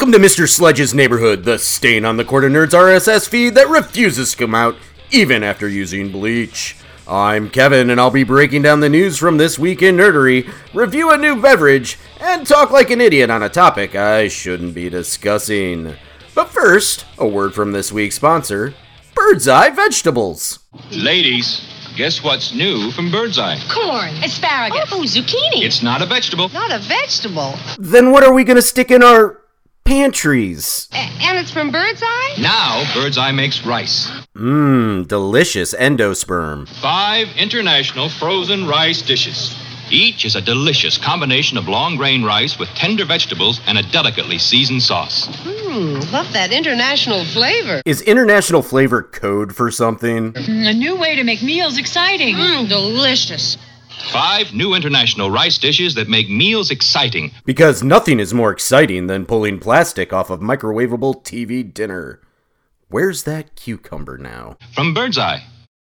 Welcome to Mr. Sledge's Neighborhood, the Stain on the Quarter Nerds RSS feed that refuses to come out even after using bleach. I'm Kevin, and I'll be breaking down the news from this week in nerdery, review a new beverage, and talk like an idiot on a topic I shouldn't be discussing. But first, a word from this week's sponsor, Birdseye Vegetables. Ladies, guess what's new from Birdseye? Corn, asparagus, zucchini. It's not a vegetable. Not a vegetable. Then what are we gonna stick in our pantries? And it's from Birdseye? Now, Birdseye makes rice. Delicious endosperm. 5 international frozen rice dishes. Each is a delicious combination of long-grain rice with tender vegetables and a delicately seasoned sauce. Love that international flavor. Is international flavor code for something? A new way to make meals exciting. Delicious. 5 new international rice dishes that make meals exciting. Because nothing is more exciting than pulling plastic off of microwavable TV dinner. Where's that cucumber now? From Birdseye.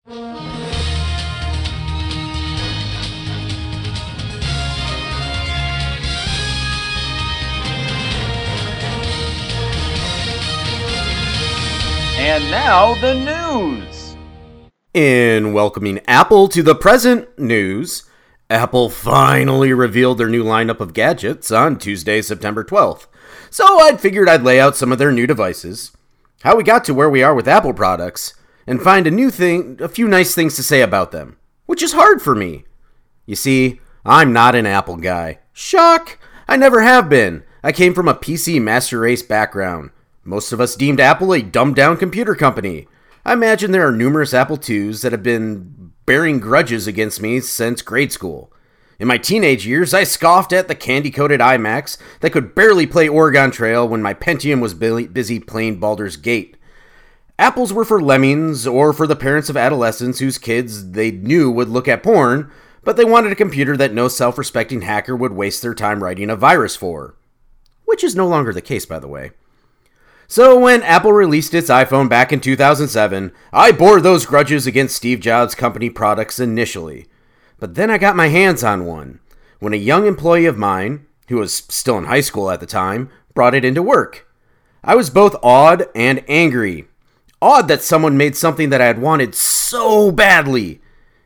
And now the news. In welcoming Apple to the present news, Apple finally revealed their new lineup of gadgets on Tuesday, September 12th. So I figured I'd lay out some of their new devices, how we got to where we are with Apple products, and find a few nice things to say about them, which is hard for me. You see, I'm not an Apple guy. Shock! I never have been. I came from a PC master race background. Most of us deemed Apple a dumbed-down computer company. I imagine there are numerous Apple IIs that have been bearing grudges against me since grade school. In my teenage years, I scoffed at the candy-coated iMacs that could barely play Oregon Trail when my Pentium was busy playing Baldur's Gate. Apples were for lemmings or for the parents of adolescents whose kids they knew would look at porn, but they wanted a computer that no self-respecting hacker would waste their time writing a virus for. Which is no longer the case, by the way. So when Apple released its iPhone back in 2007, I bore those grudges against Steve Jobs' company products initially. But then I got my hands on one, when a young employee of mine, who was still in high school at the time, brought it into work. I was both awed and angry. Awed that someone made something that I had wanted so badly.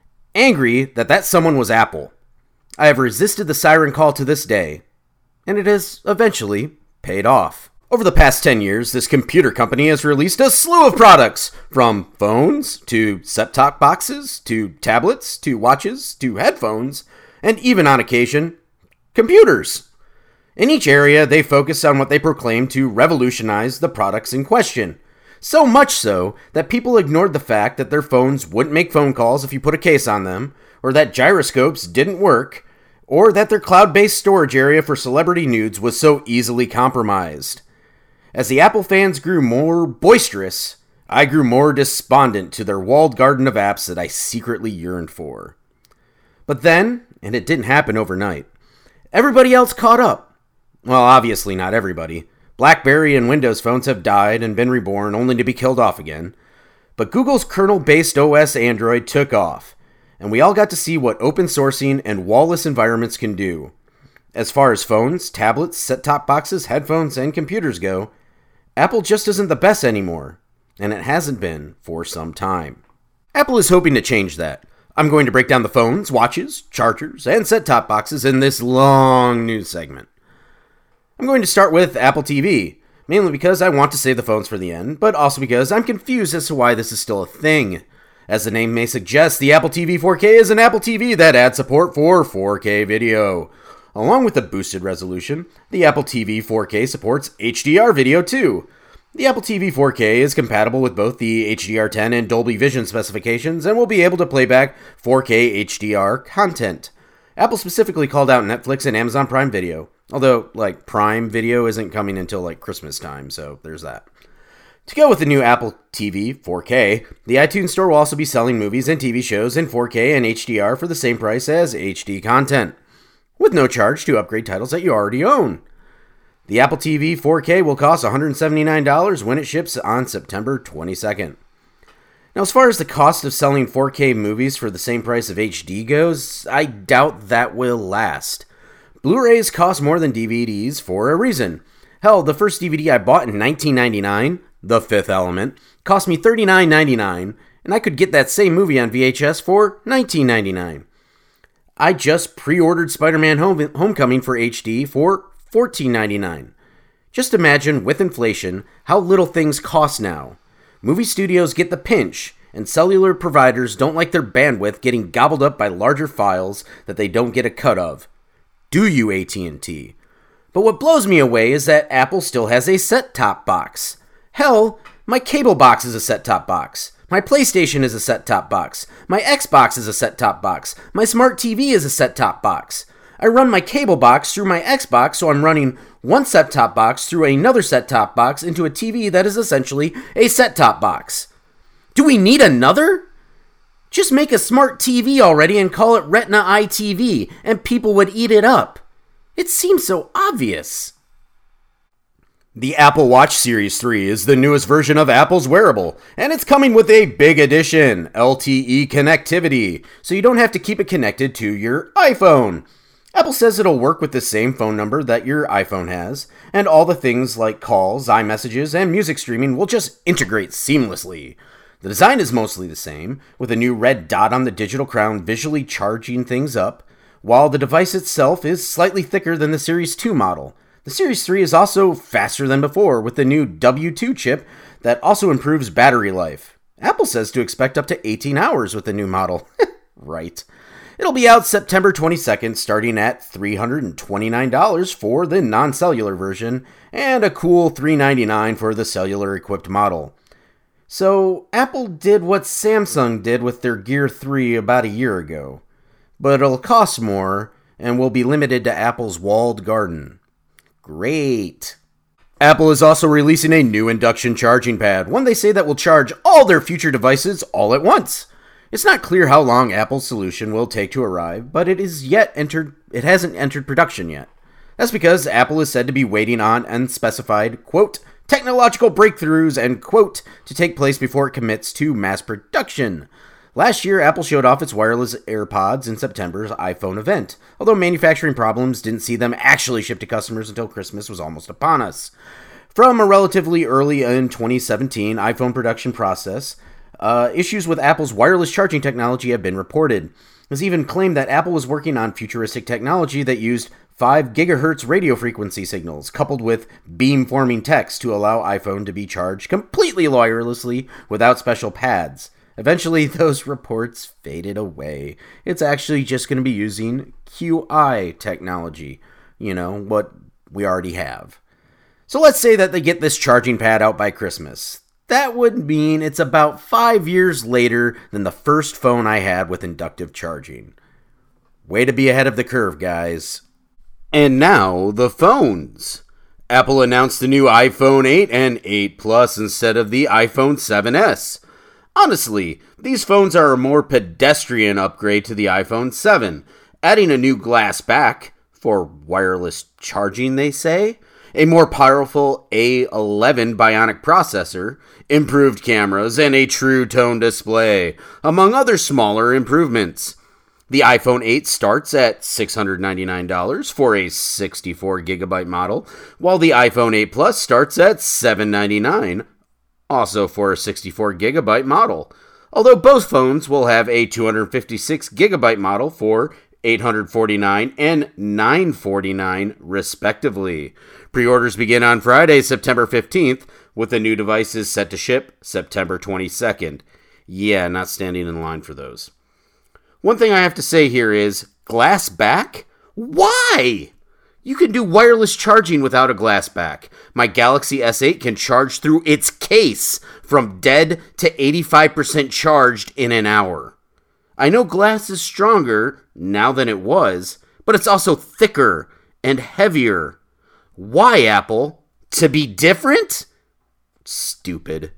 Angry that someone was Apple. I have resisted the siren call to this day, and it has eventually paid off. Over the past 10 years, this computer company has released a slew of products, from phones, to set-top boxes, to tablets, to watches, to headphones, and even on occasion, computers. In each area, they focus on what they proclaim to revolutionize the products in question. So much so that people ignored the fact that their phones wouldn't make phone calls if you put a case on them, or that gyroscopes didn't work, or that their cloud-based storage area for celebrity nudes was so easily compromised. As the Apple fans grew more boisterous, I grew more despondent to their walled garden of apps that I secretly yearned for. But then, and it didn't happen overnight, everybody else caught up. Well, obviously not everybody. BlackBerry and Windows phones have died and been reborn only to be killed off again. But Google's kernel-based OS Android took off, and we all got to see what open sourcing and wall-less environments can do. As far as phones, tablets, set-top boxes, headphones, and computers go, Apple just isn't the best anymore, and it hasn't been for some time. Apple is hoping to change that. I'm going to break down the phones, watches, chargers, and set-top boxes in this long news segment. I'm going to start with Apple TV, mainly because I want to save the phones for the end, but also because I'm confused as to why this is still a thing. As the name may suggest, the Apple TV 4K is an Apple TV that adds support for 4K video. Along with the boosted resolution, the Apple TV 4K supports HDR video too. The Apple TV 4K is compatible with both the HDR10 and Dolby Vision specifications and will be able to play back 4K HDR content. Apple specifically called out Netflix and Amazon Prime Video, although, Prime Video isn't coming until, Christmas time, so there's that. To go with the new Apple TV 4K, the iTunes Store will also be selling movies and TV shows in 4K and HDR for the same price as HD content, with no charge to upgrade titles that you already own. The Apple TV 4K will cost $179 when it ships on September 22nd. Now, as far as the cost of selling 4K movies for the same price of HD goes, I doubt that will last. Blu-rays cost more than DVDs for a reason. Hell, the first DVD I bought in 1999, The Fifth Element, cost me $39.99, and I could get that same movie on VHS for $19.99. I just pre-ordered Spider-Man Homecoming for HD for $14.99. Just imagine, with inflation, how little things cost now. Movie studios get the pinch, and cellular providers don't like their bandwidth getting gobbled up by larger files that they don't get a cut of. Do you, AT&T? But what blows me away is that Apple still has a set-top box. Hell, my cable box is a set-top box. My PlayStation is a set-top box. My Xbox is a set-top box. My smart TV is a set-top box. I run my cable box through my Xbox, so I'm running one set-top box through another set-top box into a TV that is essentially a set-top box. Do we need another? Just make a smart TV already and call it Retina iTV, and people would eat it up. It seems so obvious. The Apple Watch Series 3 is the newest version of Apple's wearable, and it's coming with a big addition, LTE connectivity, so you don't have to keep it connected to your iPhone. Apple says it'll work with the same phone number that your iPhone has, and all the things like calls, iMessages, and music streaming will just integrate seamlessly. The design is mostly the same, with a new red dot on the digital crown visually charging things up, while the device itself is slightly thicker than the Series 2 model. The Series 3 is also faster than before, with the new W2 chip that also improves battery life. Apple says to expect up to 18 hours with the new model. Right. It'll be out September 22nd, starting at $329 for the non-cellular version, and a cool $399 for the cellular-equipped model. So, Apple did what Samsung did with their Gear 3 about a year ago. But it'll cost more, and will be limited to Apple's walled garden. Great. Apple is also releasing a new induction charging pad, one they say that will charge all their future devices all at once. It's not clear how long Apple's solution will take to arrive, but it hasn't entered production yet. That's because Apple is said to be waiting on unspecified, quote, technological breakthroughs, end quote, to take place before it commits to mass production. Last year, Apple showed off its wireless AirPods in September's iPhone event, although manufacturing problems didn't see them actually ship to customers until Christmas was almost upon us. From a relatively early in 2017 iPhone production process, issues with Apple's wireless charging technology have been reported. It was even claimed that Apple was working on futuristic technology that used 5 GHz radio frequency signals coupled with beam-forming text to allow iPhone to be charged completely wirelessly without special pads. Eventually, those reports faded away. It's actually just going to be using QI technology. You know, what we already have. So let's say that they get this charging pad out by Christmas. That would mean it's about 5 years later than the first phone I had with inductive charging. Way to be ahead of the curve, guys. And now, the phones. Apple announced the new iPhone 8 and 8 Plus instead of the iPhone 7s. Honestly, these phones are a more pedestrian upgrade to the iPhone 7, adding a new glass back, for wireless charging they say, a more powerful A11 Bionic processor, improved cameras, and a true tone display, among other smaller improvements. The iPhone 8 starts at $699 for a 64GB model, while the iPhone 8 Plus starts at $799, also for a 64GB model. Although both phones will have a 256GB model for $849 and $949 respectively. Pre-orders begin on Friday, September 15th, with the new devices set to ship September 22nd. Yeah, not standing in line for those. One thing I have to say here is, glass back? Why? You can do wireless charging without a glass back. My Galaxy S8 can charge through its case from dead to 85% charged in an hour. I know glass is stronger now than it was, but it's also thicker and heavier. Why, Apple? To be different? Stupid.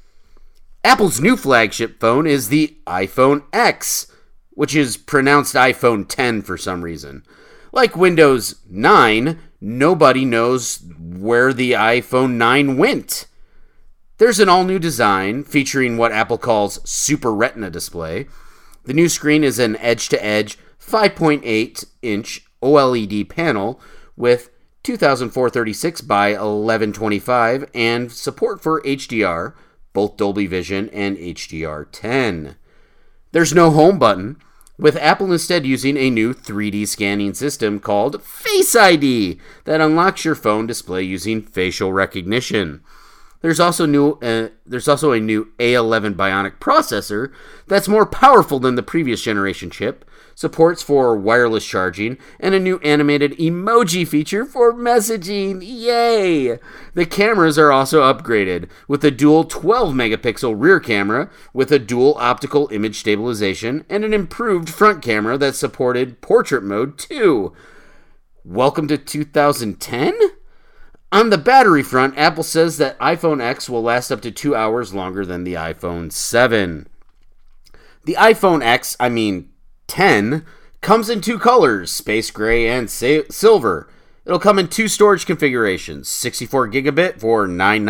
Apple's new flagship phone is the iPhone X, which is pronounced iPhone 10 for some reason. Like Windows 9, nobody knows where the iPhone 9 went. There's an all-new design featuring what Apple calls Super Retina display. The new screen is an edge-to-edge 5.8-inch OLED panel with 2436 by 1125, and support for HDR, both Dolby Vision and HDR10. There's no home button, with Apple instead using a new 3D scanning system called Face ID that unlocks your phone display using facial recognition. There's also a new A11 Bionic processor that's more powerful than the previous generation chip, supports for wireless charging, and a new animated emoji feature for messaging. Yay! The cameras are also upgraded with a dual 12-megapixel rear camera with a dual optical image stabilization and an improved front camera that supported portrait mode too. Welcome to 2010? On the battery front, Apple says that iPhone X will last up to 2 hours longer than the iPhone 7. The iPhone X, 10, comes in two colors, space gray and silver. It'll come in two storage configurations, 64 gigabit for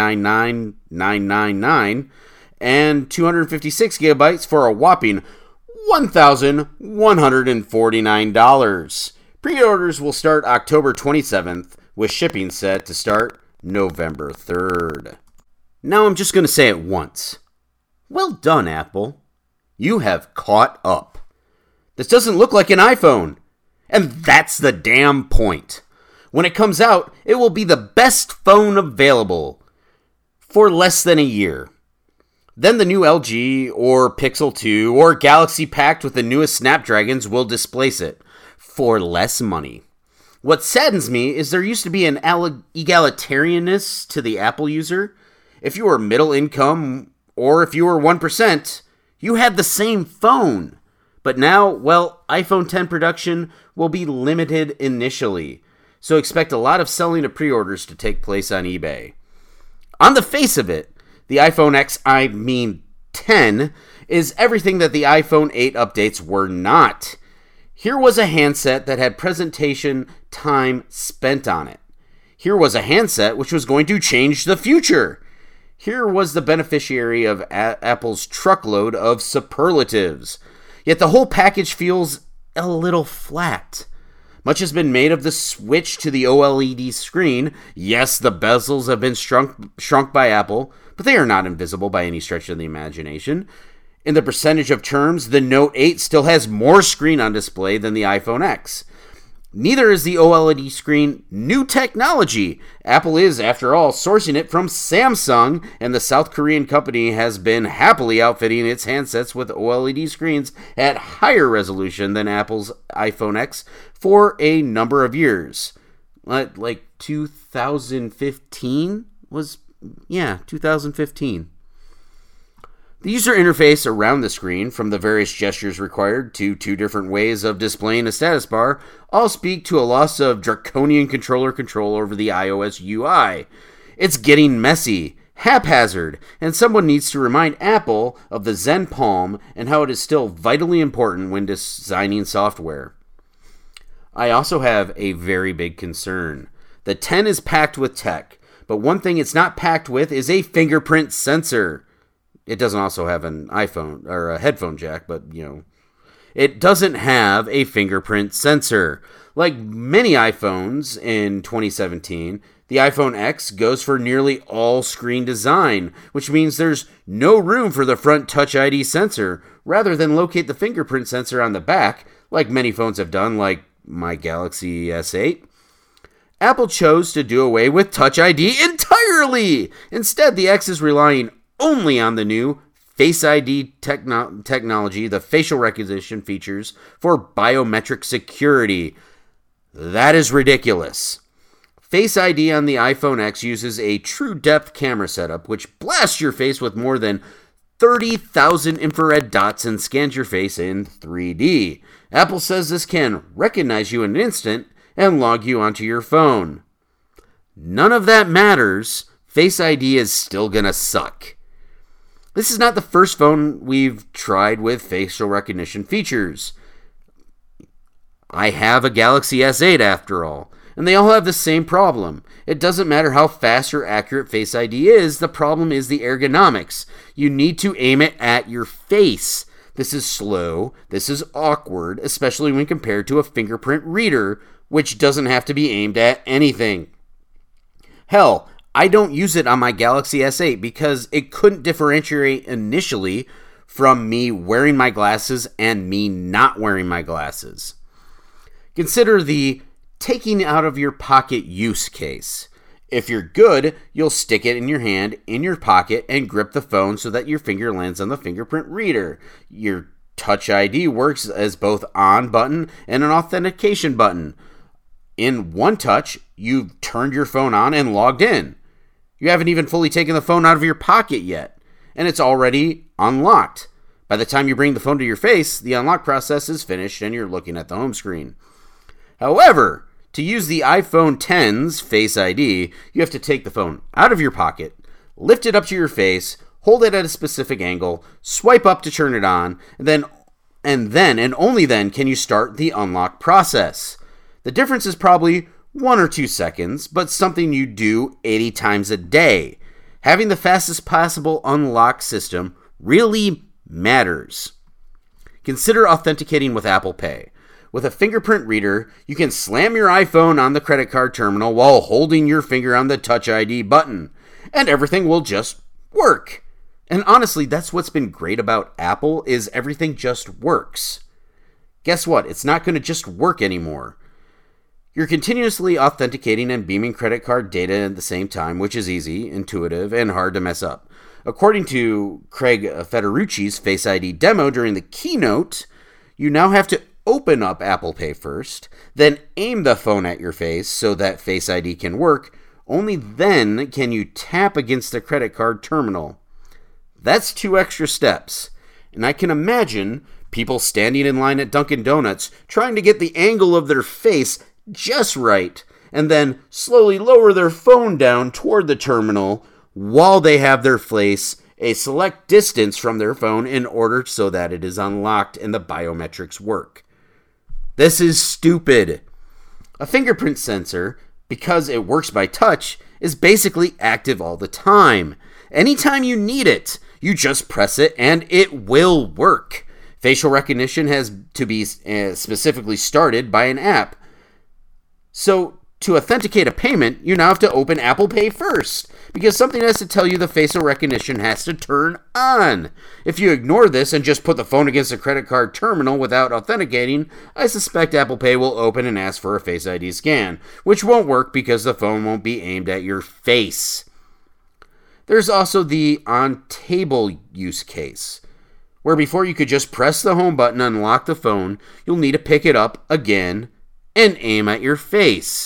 $999,999 and 256 gigabytes for a whopping $1,149. Pre-orders will start October 27th, with shipping set to start November 3rd. Now I'm just going to say it once. Well done, Apple. You have caught up. This doesn't look like an iPhone. And that's the damn point. When it comes out, it will be the best phone available for less than a year. Then the new LG or Pixel 2 or Galaxy packed with the newest Snapdragons will displace it for less money. What saddens me is there used to be an egalitarianness to the Apple user. If you were middle income or if you were 1%, you had the same phone. But now, iPhone 10 production will be limited initially, so expect a lot of selling of pre-orders to take place on eBay. On the face of it, the iPhone X, 10, is everything that the iPhone 8 updates were not. Here was a handset that had presentation time spent on it. Here was a handset which was going to change the future. Here was the beneficiary of Apple's truckload of superlatives. Yet the whole package feels a little flat. Much has been made of the switch to the OLED screen. Yes, the bezels have been shrunk by Apple, but they are not invisible by any stretch of the imagination. In the percentage of terms, the Note 8 still has more screen on display than the iPhone X. Neither is the OLED screen new technology. Apple is, after all, sourcing it from Samsung, and the South Korean company has been happily outfitting its handsets with OLED screens at higher resolution than Apple's iPhone X for a number of years. Like 2015 was? Yeah, 2015. The user interface around the screen, from the various gestures required to two different ways of displaying a status bar, all speak to a loss of draconian controller control over the iOS UI. It's getting messy, haphazard, and someone needs to remind Apple of the Zen Palm and how it is still vitally important when designing software. I also have a very big concern. The 10 is packed with tech, but one thing it's not packed with is a fingerprint sensor. It doesn't also have an iPhone or a headphone jack, but it doesn't have a fingerprint sensor. Like many iPhones in 2017, the iPhone X goes for nearly all screen design, which means there's no room for the front Touch ID sensor, rather than locate the fingerprint sensor on the back, like many phones have done, like my Galaxy S8. Apple chose to do away with Touch ID entirely. Instead, the X is relying only on the new Face ID technology, the facial recognition features for biometric security. That is ridiculous. Face ID on the iPhone X uses a true depth camera setup, which blasts your face with more than 30,000 infrared dots and scans your face in 3D. Apple says this can recognize you in an instant and log you onto your phone. None of that matters. Face ID is still gonna suck. This is not the first phone we've tried with facial recognition features. I have a Galaxy S8 after all, and they all have the same problem. It doesn't matter how fast or accurate Face ID is, the problem is the ergonomics. You need to aim it at your face. This is slow, this is awkward, especially when compared to a fingerprint reader, which doesn't have to be aimed at anything. Hell, I don't use it on my Galaxy S8 because it couldn't differentiate initially from me wearing my glasses and me not wearing my glasses. Consider the taking out of your pocket use case. If you're good, you'll stick it in your hand, in your pocket, and grip the phone so that your finger lands on the fingerprint reader. Your Touch ID works as both on button and an authentication button. In one touch, you've turned your phone on and logged in. You haven't even fully taken the phone out of your pocket yet, and it's already unlocked. By the time you bring the phone to your face, the unlock process is finished and you're looking at the home screen. However, to use the iPhone X's Face ID, you have to take the phone out of your pocket, lift it up to your face, hold it at a specific angle, swipe up to turn it on, and only then can you start the unlock process. The difference is probably 1 or 2 seconds, but something you do 80 times a day. Having the fastest possible unlock system really matters. Consider authenticating with Apple Pay. With a fingerprint reader, you can slam your iPhone on the credit card terminal while holding your finger on the Touch ID button, and everything will just work. And honestly, that's what's been great about Apple, is everything just works. Guess what? It's not going to just work anymore. You're continuously authenticating and beaming credit card data at the same time, which is easy, intuitive, and hard to mess up. According to Craig Federucci's Face ID demo during the keynote, you now have to open up Apple Pay first, then aim the phone at your face so that Face ID can work. Only then can you tap against the credit card terminal. That's 2 extra steps, and I can imagine people standing in line at Dunkin' Donuts trying to get the angle of their face just right, and then slowly lower their phone down toward the terminal while they have their face a select distance from their phone in order so that it is unlocked and the biometrics work. This is stupid. A fingerprint sensor, because it works by touch, is basically active all the time. Anytime you need it, you just press it and it will work. Facial recognition has to be specifically started by an app. So, to authenticate a payment, you now have to open Apple Pay first, because something has to tell you the facial recognition has to turn on. If you ignore this and just put the phone against a credit card terminal without authenticating, I suspect Apple Pay will open and ask for a Face ID scan, which won't work because the phone won't be aimed at your face. There's also the on-table use case, where before you could just press the home button and unlock the phone, you'll need to pick it up again and aim at your face.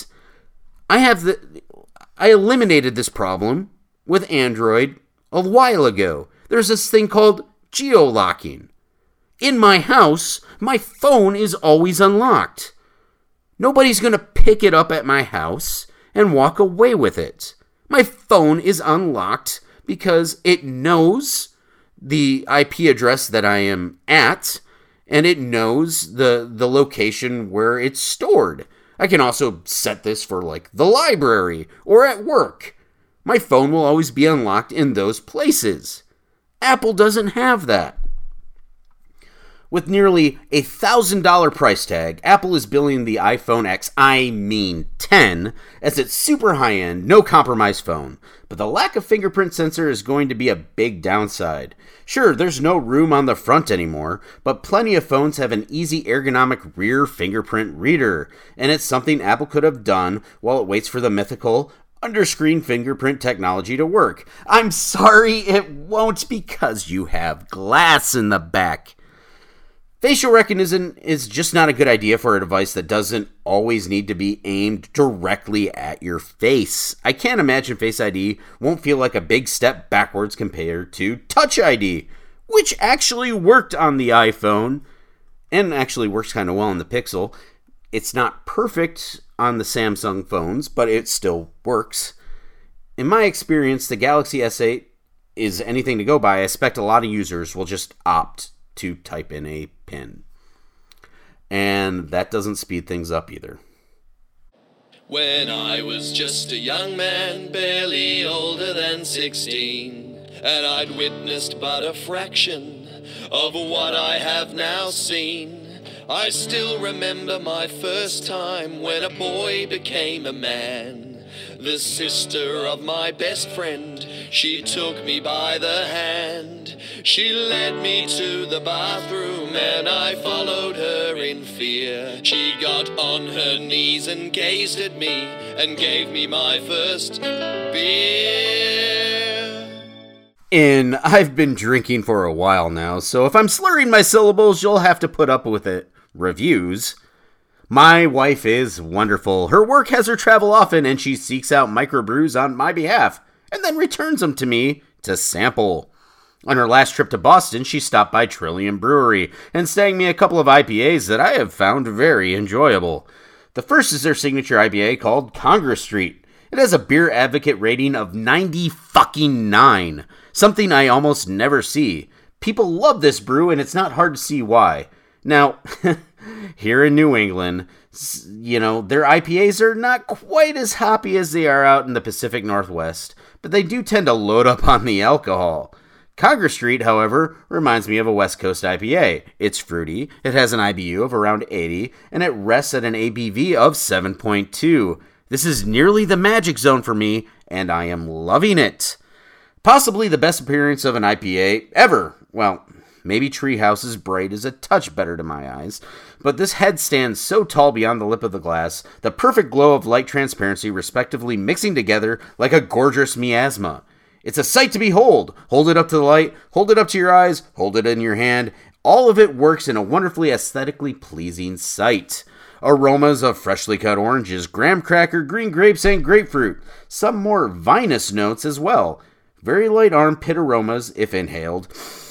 I eliminated this problem with Android a while ago. There's this thing called geo-locking. In my house, my phone is always unlocked. Nobody's going to pick it up at my house and walk away with it. My phone is unlocked because it knows the IP address that I am at, and it knows the location where it's stored. I can also set this for like the library or at work. My phone will always be unlocked in those places. Apple doesn't have that. With nearly $1,000 price tag, Apple is billing the iPhone X, X, as its super high-end, no-compromise phone. But the lack of fingerprint sensor is going to be a big downside. Sure, there's no room on the front anymore, but plenty of phones have an easy ergonomic rear fingerprint reader, and it's something Apple could have done while it waits for the mythical underscreen fingerprint technology to work. I'm sorry, it won't, because you have glass in the back. Facial recognition is just not a good idea for a device that doesn't always need to be aimed directly at your face. I can't imagine Face ID won't feel like a big step backwards compared to Touch ID, which actually worked on the iPhone and actually works kind of well on the Pixel. It's not perfect on the Samsung phones, but it still works. In my experience, the Galaxy S8 is anything to go by. I expect a lot of users will just opt to type in a PIN. And that doesn't speed things up either. When I was just a young man, barely older than 16, and I'd witnessed but a fraction of what I have now seen, I still remember my first time when a boy became a man. The sister of my best friend, she took me by the hand. She led me to the bathroom and I followed her in fear. She got on her knees and gazed at me and gave me my first beer. And I've been drinking for a while now, so if I'm slurring my syllables, you'll have to put up with it. Reviews. My wife is wonderful. Her work has her travel often, and she seeks out microbrews on my behalf, and then returns them to me to sample. On her last trip to Boston, she stopped by Trillium Brewery and sang me a couple of IPAs that I have found very enjoyable. The first is their signature IPA called Congress Street. It has a beer advocate rating of 90-fucking-9, something I almost never see. People love this brew, and it's not hard to see why. Now, here in New England, their IPAs are not quite as hoppy as they are out in the Pacific Northwest, but they do tend to load up on the alcohol. Congress Street, however, reminds me of a West Coast IPA. It's fruity, it has an IBU of around 80, and it rests at an ABV of 7.2. This is nearly the magic zone for me, and I am loving it. Possibly the best appearance of an IPA ever. Well, maybe Treehouse's Bright is a touch better to my eyes, but this head stands so tall beyond the lip of the glass, the perfect glow of light transparency respectively mixing together like a gorgeous miasma. It's a sight to behold. Hold it up to the light, hold it up to your eyes, hold it in your hand. All of it works in a wonderfully aesthetically pleasing sight. Aromas of freshly cut oranges, graham cracker, green grapes, and grapefruit. Some more vinous notes as well. Very light armpit aromas if inhaled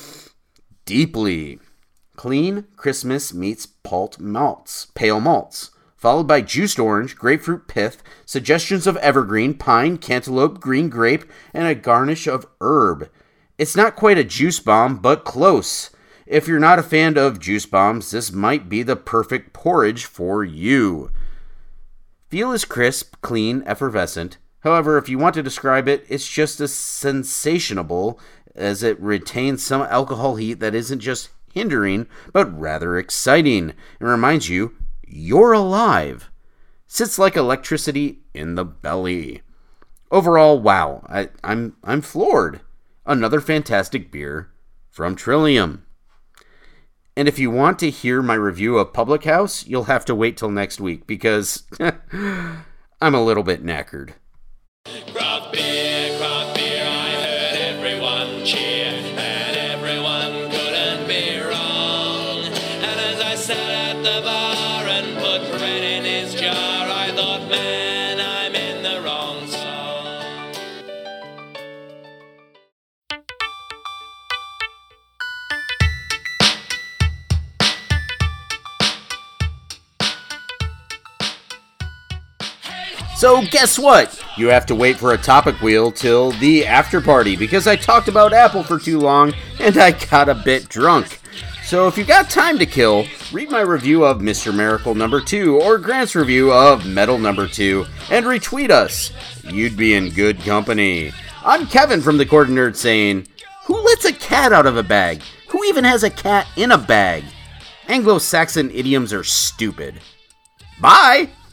deeply. Clean Christmas meets pale malts, followed by juiced orange, grapefruit pith, suggestions of evergreen, pine, cantaloupe, green grape, and a garnish of herb. It's not quite a juice bomb, but close. If you're not a fan of juice bombs, this might be the perfect porridge for you. Feel is crisp, clean, effervescent. However, if you want to describe it, it's just as sensationable as it retains some alcohol heat that isn't just hindering, but rather exciting. It reminds you, you're alive. Sits like electricity in the belly. Overall, wow, I'm floored. Another fantastic beer from Trillium. And if you want to hear my review of Public House, you'll have to wait till next week because I'm a little bit knackered. Craft beer, I heard everyone cheer, and everyone couldn't be wrong. And as I sat at the bar and put bread in his jar, I thought, man, I'm in the wrong song. So guess what? You have to wait for a topic wheel till the after party because I talked about Apple for too long and I got a bit drunk. So if you got time to kill, read my review of Mr. Miracle number 2 or Grant's review of Metal number 2 and retweet us. You'd be in good company. I'm Kevin from the Court of Nerds saying, who lets a cat out of a bag? Who even has a cat in a bag? Anglo-Saxon idioms are stupid. Bye!